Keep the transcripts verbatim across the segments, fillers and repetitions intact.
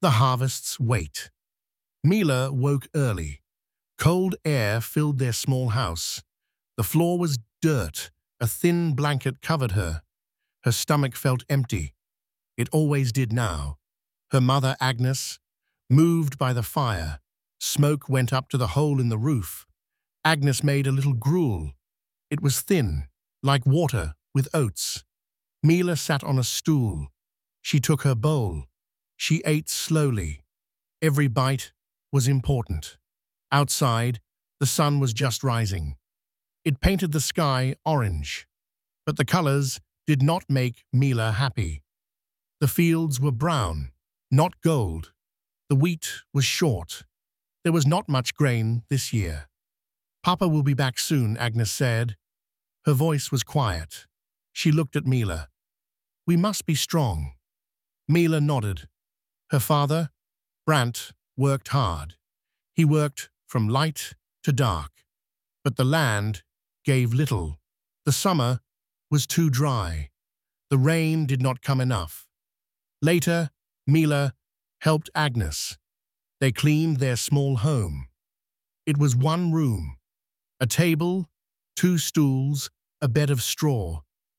The harvests wait. Mila woke early. Cold air filled their small house. The floor was dirt. A thin blanket covered her. Her stomach felt empty. It always did now. Her mother, Agnes, moved by the fire. Smoke went up to the hole in the roof. Agnes made a little gruel. It was thin, like water, with oats. Mila sat on a stool. She took her bowl. She ate slowly. Every bite was important. Outside, the sun was just rising. It painted the sky orange. But the colors did not make Mila happy. The fields were brown, not gold. The wheat was short. There was not much grain this year. Papa will be back soon, Agnes said. Her voice was quiet. She looked at Mila. We must be strong. Mila nodded. Her father, Brant, worked hard. He worked from light to dark. But the land gave little. The summer was too dry. The rain did not come enough. Later, Mila helped Agnes. They cleaned their small home. It was one room, a table, two stools, a bed of straw.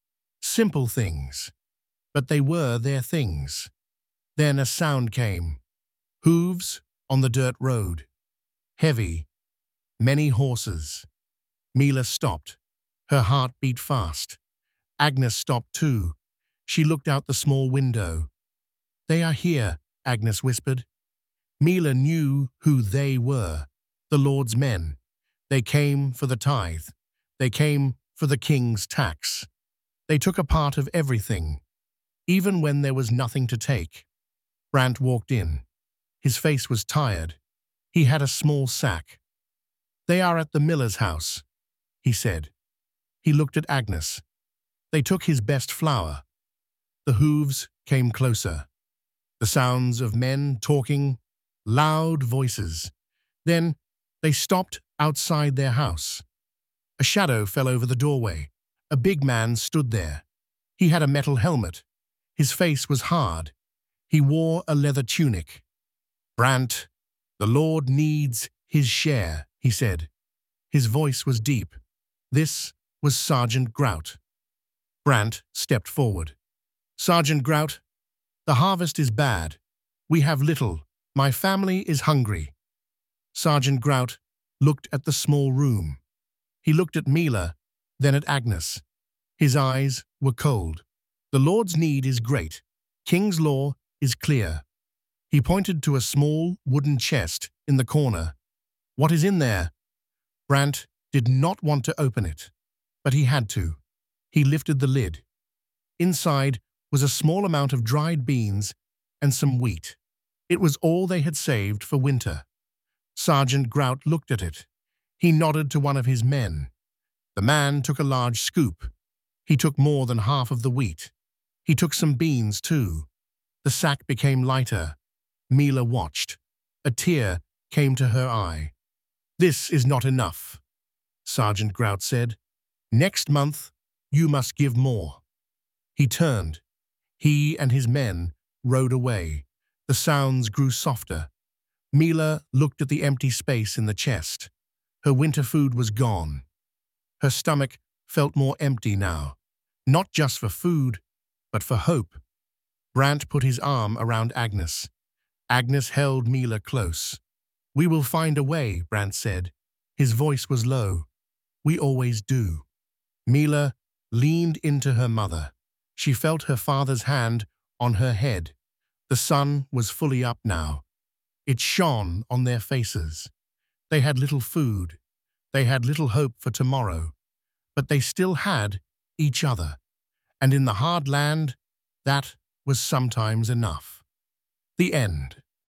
Simple things, but they were their things. Then a sound came. Hooves on the dirt road. Heavy, many horses. Mila stopped. Her heart beat fast. Agnes stopped too. She looked out the small window. They are here, Agnes whispered. Mila knew who they were, the Lord's men. They came for the tithe. They came for the king's tax. They took a part of everything, even when there was nothing to take. Brant walked in. His face was tired. He had a small sack. They are at the miller's house, he said. He looked at Agnes. They took his best flour. The hooves came closer. The sounds of men talking, loud voices. Then they stopped outside their house. A shadow fell over the doorway. A big man stood there. He had a metal helmet. His face was hard. He wore a leather tunic. Brant, the Lord needs his share, he said. His voice was deep. This was Sergeant Grout. Brant stepped forward. Sergeant Grout, the harvest is bad. We have little. My family is hungry. Sergeant Grout looked at the small room. He looked at Mila, then at Agnes. His eyes were cold. The Lord's need is great. King's law is clear. He pointed to a small wooden chest in the corner. What is in there? Brant did not want to open it, but he had to. He lifted the lid. Inside was a small amount of dried beans and some wheat. It was all they had saved for winter. Sergeant Grout looked at it. He nodded to one of his men. The man took a large scoop. He took more than half of the wheat. He took some beans, too. The sack became lighter. Mila watched. A tear came to her eye. This is not enough, Sergeant Grout said. Next month, you must give more. He turned. He and his men rode away. The sounds grew softer. Mila looked at the empty space in the chest. Her winter food was gone. Her stomach felt more empty now, not just for food, but for hope. Brant put his arm around Agnes. Agnes held Mila close. We will find a way, Brant said. His voice was low. We always do. Mila leaned into her mother. She felt her father's hand on her head. The sun was fully up now. It shone on their faces. They had little food. They had little hope for tomorrow. But they still had each other. And in the hard land, that was sometimes enough. The end.